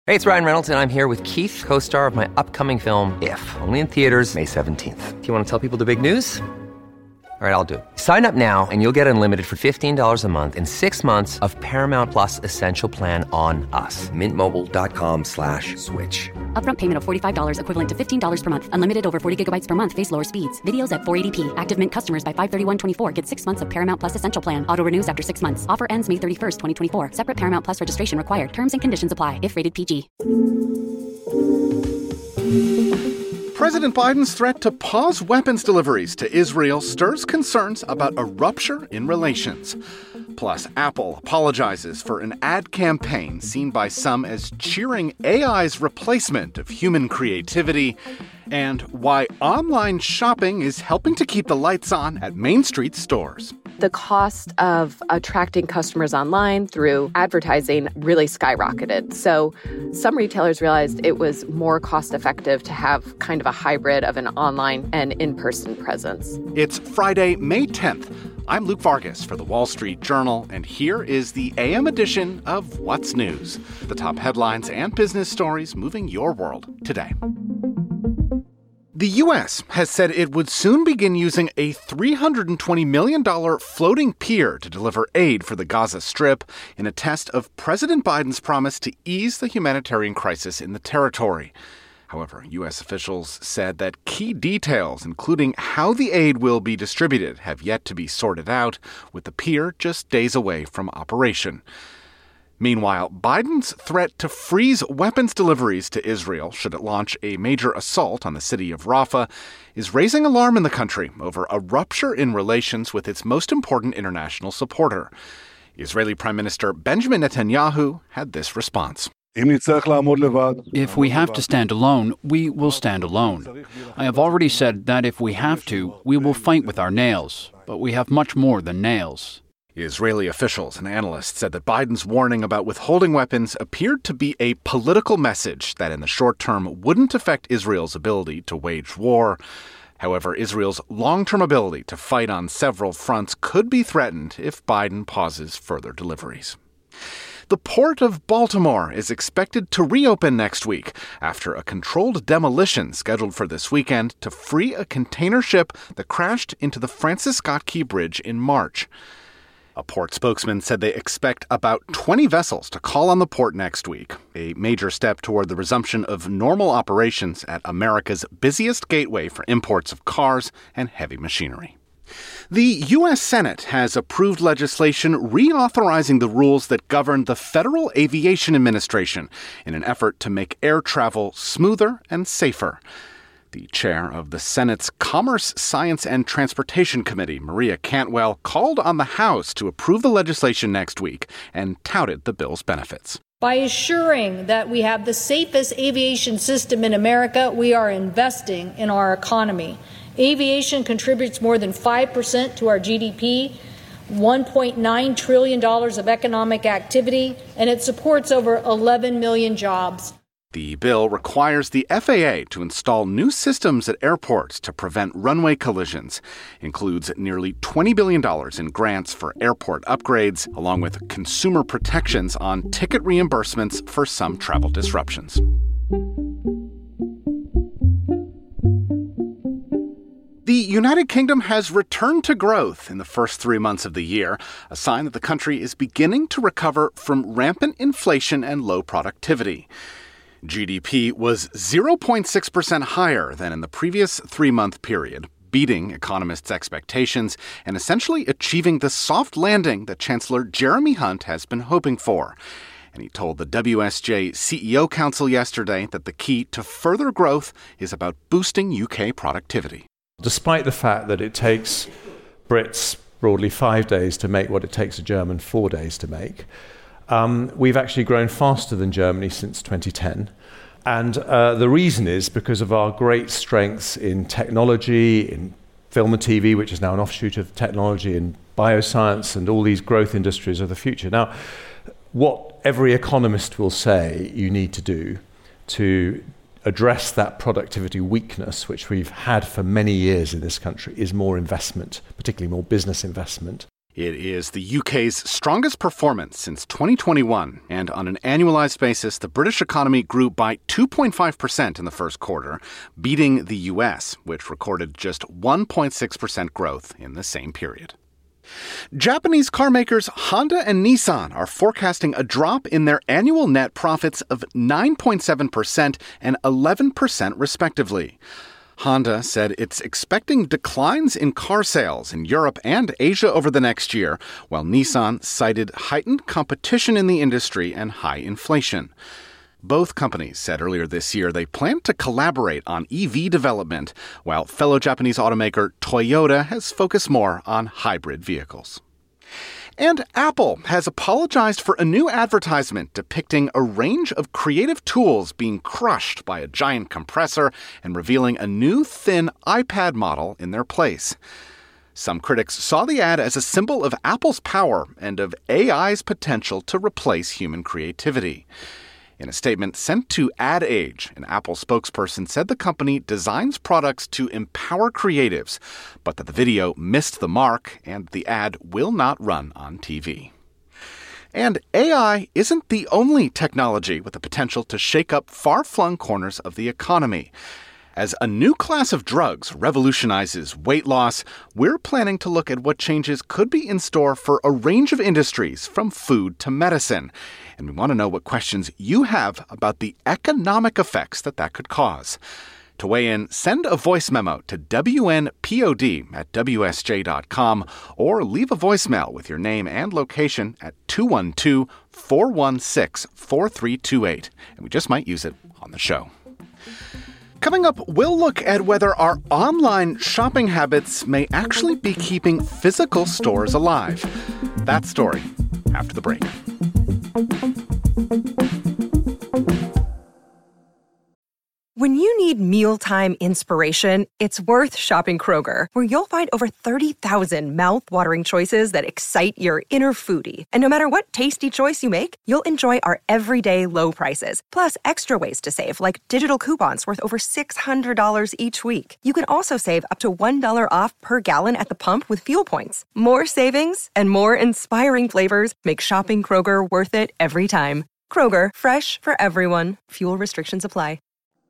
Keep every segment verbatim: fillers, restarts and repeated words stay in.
Hey, it's Ryan Reynolds, and I'm here with Keith, co-star of my upcoming film, If, only in theaters May seventeenth. Do you want to tell people the big news? All right, I'll do it. Sign up now and you'll get unlimited for fifteen dollars a month and six months of Paramount Plus Essential Plan on us. Mint Mobile dot com slash switch. Upfront payment of forty-five dollars equivalent to fifteen dollars per month. Unlimited over forty gigabytes per month. Face lower speeds. Videos at four eighty p. Active Mint customers by five thirty-one twenty-four get six months of Paramount Plus Essential Plan. Auto renews after six months. Offer ends May thirty-first, twenty twenty-four. Separate Paramount Plus registration required. Terms and conditions apply if rated P G. President Biden's threat to pause weapons deliveries to Israel stirs concerns about a rupture in relations. Plus, Apple apologizes for an ad campaign seen by some as cheering A I's replacement of human creativity, and why online shopping is helping to keep the lights on at Main Street stores. The cost of attracting customers online through advertising really skyrocketed. So some retailers realized it was more cost effective to have kind of a hybrid of an online and in-person presence. It's Friday, May tenth. I'm Luke Vargas for The Wall Street Journal, and here is the A M edition of What's News, the top headlines and business stories moving your world today. The U S has said it would soon begin using a three hundred twenty million dollars floating pier to deliver aid for the Gaza Strip in a test of President Biden's promise to ease the humanitarian crisis in the territory. However, U S officials said that key details, including how the aid will be distributed, have yet to be sorted out, with the pier just days away from operation. Meanwhile, Biden's threat to freeze weapons deliveries to Israel should it launch a major assault on the city of Rafah is raising alarm in the country over a rupture in relations with its most important international supporter. Israeli Prime Minister Benjamin Netanyahu had this response. If we have to stand alone, we will stand alone. I have already said that if we have to, we will fight with our nails, but we have much more than nails. Israeli officials and analysts said that Biden's warning about withholding weapons appeared to be a political message that in the short term wouldn't affect Israel's ability to wage war. However, Israel's long-term ability to fight on several fronts could be threatened if Biden pauses further deliveries. The Port of Baltimore is expected to reopen next week after a controlled demolition scheduled for this weekend to free a container ship that crashed into the Francis Scott Key Bridge in March. A port spokesman said they expect about twenty vessels to call on the port next week, a major step toward the resumption of normal operations at America's busiest gateway for imports of cars and heavy machinery. The U S Senate has approved legislation reauthorizing the rules that govern the Federal Aviation Administration in an effort to make air travel smoother and safer. The chair of the Senate's Commerce, Science, and Transportation Committee, Maria Cantwell, called on the House to approve the legislation next week and touted the bill's benefits. By assuring that we have the safest aviation system in America, we are investing in our economy. Aviation contributes more than five percent to our G D P, one point nine trillion dollars of economic activity, and it supports over eleven million jobs. The bill requires the F A A to install new systems at airports to prevent runway collisions, includes nearly twenty billion dollars in grants for airport upgrades, along with consumer protections on ticket reimbursements for some travel disruptions. The United Kingdom has returned to growth in the first three months of the year, a sign that the country is beginning to recover from rampant inflation and low productivity. G D P was zero point six percent higher than in the previous three-month period, beating economists' expectations and essentially achieving the soft landing that Chancellor Jeremy Hunt has been hoping for. And he told the W S J C E O Council yesterday that the key to further growth is about boosting U K productivity. Despite the fact that it takes Brits broadly five days to make what it takes a German four days to make, um, we've actually grown faster than Germany since twenty ten. And uh, the reason is because of our great strengths in technology, in film and T V, which is now an offshoot of technology, in bioscience and all these growth industries of the future. Now, what every economist will say you need to do to address that productivity weakness, which we've had for many years in this country, is more investment, particularly more business investment. It is the U K's strongest performance since twenty twenty-one, and on an annualized basis, the British economy grew by two point five percent in the first quarter, beating the U S, which recorded just one point six percent growth in the same period. Japanese car makers Honda and Nissan are forecasting a drop in their annual net profits of nine point seven percent and eleven percent respectively. Honda said it's expecting declines in car sales in Europe and Asia over the next year, while Nissan cited heightened competition in the industry and high inflation. Both companies said earlier this year they plan to collaborate on E V development, while fellow Japanese automaker Toyota has focused more on hybrid vehicles. And Apple has apologized for a new advertisement depicting a range of creative tools being crushed by a giant compressor and revealing a new thin iPad model in their place. Some critics saw the ad as a symbol of Apple's power and of A I's potential to replace human creativity. In a statement sent to Ad Age, an Apple spokesperson said the company designs products to empower creatives, but that the video missed the mark and the ad will not run on T V. And A I isn't the only technology with the potential to shake up far-flung corners of the economy. As a new class of drugs revolutionizes weight loss, we're planning to look at what changes could be in store for a range of industries, from food to medicine. And we want to know what questions you have about the economic effects that that could cause. To weigh in, send a voice memo to W N P O D at W S J dot com or leave a voicemail with your name and location at two one two, four one six, four three two eight. And we just might use it on the show. Coming up, we'll look at whether our online shopping habits may actually be keeping physical stores alive. That story after the break. When you need mealtime inspiration, it's worth shopping Kroger, where you'll find over thirty thousand mouth-watering choices that excite your inner foodie. And no matter what tasty choice you make, you'll enjoy our everyday low prices, plus extra ways to save, like digital coupons worth over six hundred dollars each week. You can also save up to one dollar off per gallon at the pump with fuel points. More savings and more inspiring flavors make shopping Kroger worth it every time. Kroger, fresh for everyone. Fuel restrictions apply.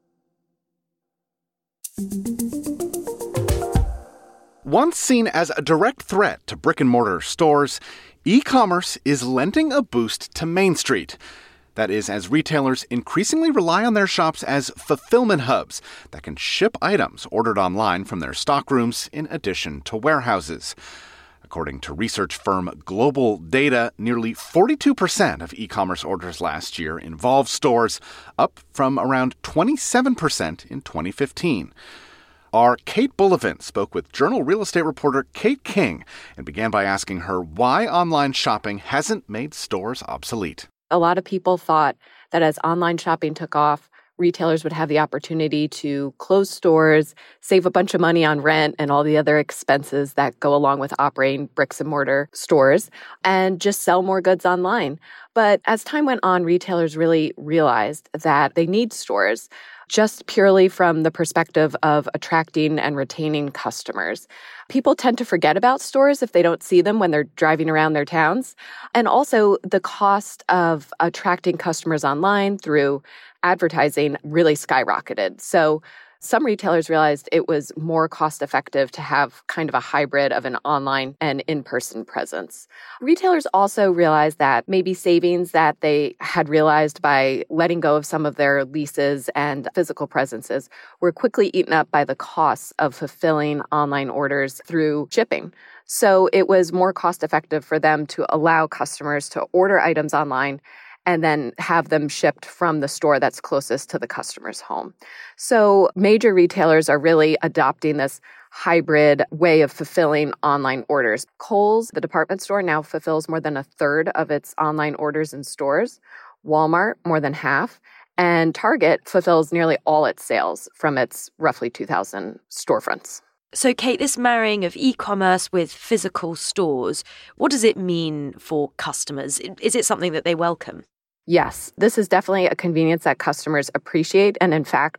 Once seen as a direct threat to brick-and-mortar stores, e-commerce is lending a boost to Main Street. That is, as retailers increasingly rely on their shops as fulfillment hubs that can ship items ordered online from their stockrooms in addition to warehouses. According to research firm Global Data, nearly forty-two percent of e-commerce orders last year involved stores, up from around twenty-seven percent in twenty fifteen. Our Kate Bullivant spoke with Journal real estate reporter Kate King and began by asking her why online shopping hasn't made stores obsolete. A lot of people thought that as online shopping took off, retailers would have the opportunity to close stores, save a bunch of money on rent and all the other expenses that go along with operating bricks and mortar stores, and just sell more goods online. But as time went on, retailers really realized that they need stores just purely from the perspective of attracting and retaining customers. People tend to forget about stores if they don't see them when they're driving around their towns. And also the cost of attracting customers online through advertising really skyrocketed. So some retailers realized it was more cost-effective to have kind of a hybrid of an online and in-person presence. Retailers also realized that maybe savings that they had realized by letting go of some of their leases and physical presences were quickly eaten up by the costs of fulfilling online orders through shipping. So it was more cost-effective for them to allow customers to order items online and then have them shipped from the store that's closest to the customer's home. So major retailers are really adopting this hybrid way of fulfilling online orders. Kohl's, the department store, now fulfills more than a third of its online orders in stores. Walmart, more than half. And Target fulfills nearly all its sales from its roughly two thousand storefronts. So, Kate, this marrying of e-commerce with physical stores, what does it mean for customers? Is it something that they welcome? Yes, this is definitely a convenience that customers appreciate. And in fact,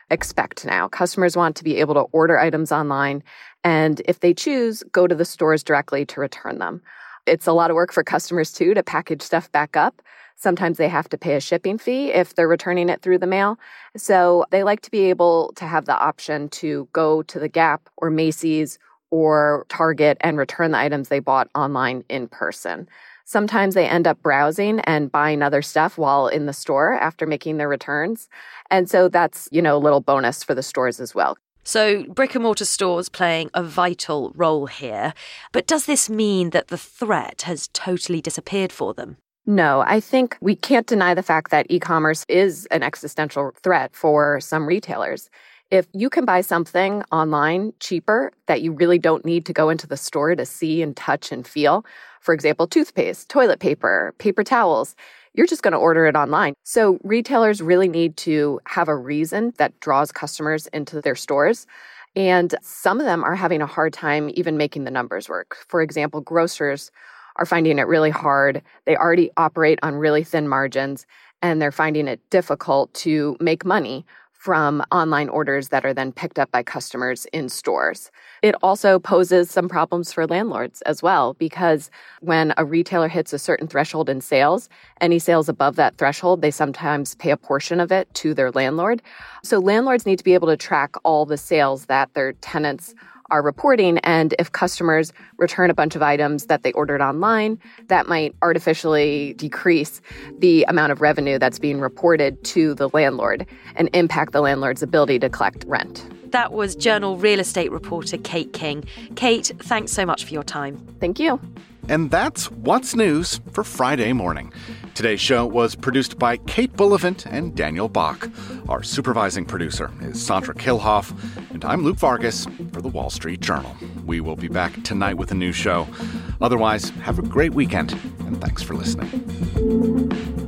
expect now. Customers want to be able to order items online, and if they choose, go to the stores directly to return them. It's a lot of work for customers, too, to package stuff back up. Sometimes they have to pay a shipping fee if they're returning it through the mail. So they like to be able to have the option to go to the Gap or Macy's or Target and return the items they bought online in person. Sometimes they end up browsing and buying other stuff while in the store after making their returns. And so that's, you know, a little bonus for the stores as well. So brick and mortar stores playing a vital role here. But does this mean that the threat has totally disappeared for them? No, I think we can't deny the fact that e-commerce is an existential threat for some retailers. If you can buy something online cheaper that you really don't need to go into the store to see and touch and feel, for example, toothpaste, toilet paper, paper towels, you're just going to order it online. So retailers really need to have a reason that draws customers into their stores. And some of them are having a hard time even making the numbers work. For example, grocers are finding it really hard. They already operate on really thin margins, and they're finding it difficult to make money from online orders that are then picked up by customers in stores. It also poses some problems for landlords as well, because when a retailer hits a certain threshold in sales, any sales above that threshold, they sometimes pay a portion of it to their landlord. So landlords need to be able to track all the sales that their tenants are reporting, and if customers return a bunch of items that they ordered online, that might artificially decrease the amount of revenue that's being reported to the landlord and impact the landlord's ability to collect rent. That was Journal real estate reporter Kate King. Kate, thanks so much for your time. Thank you. And that's What's News for Friday morning. Today's show was produced by Kate Bullivant and Daniel Bach. Our supervising producer is Sandra Kilhoff, and I'm Luke Vargas for The Wall Street Journal. We will be back tonight with a new show. Otherwise, have a great weekend, and thanks for listening.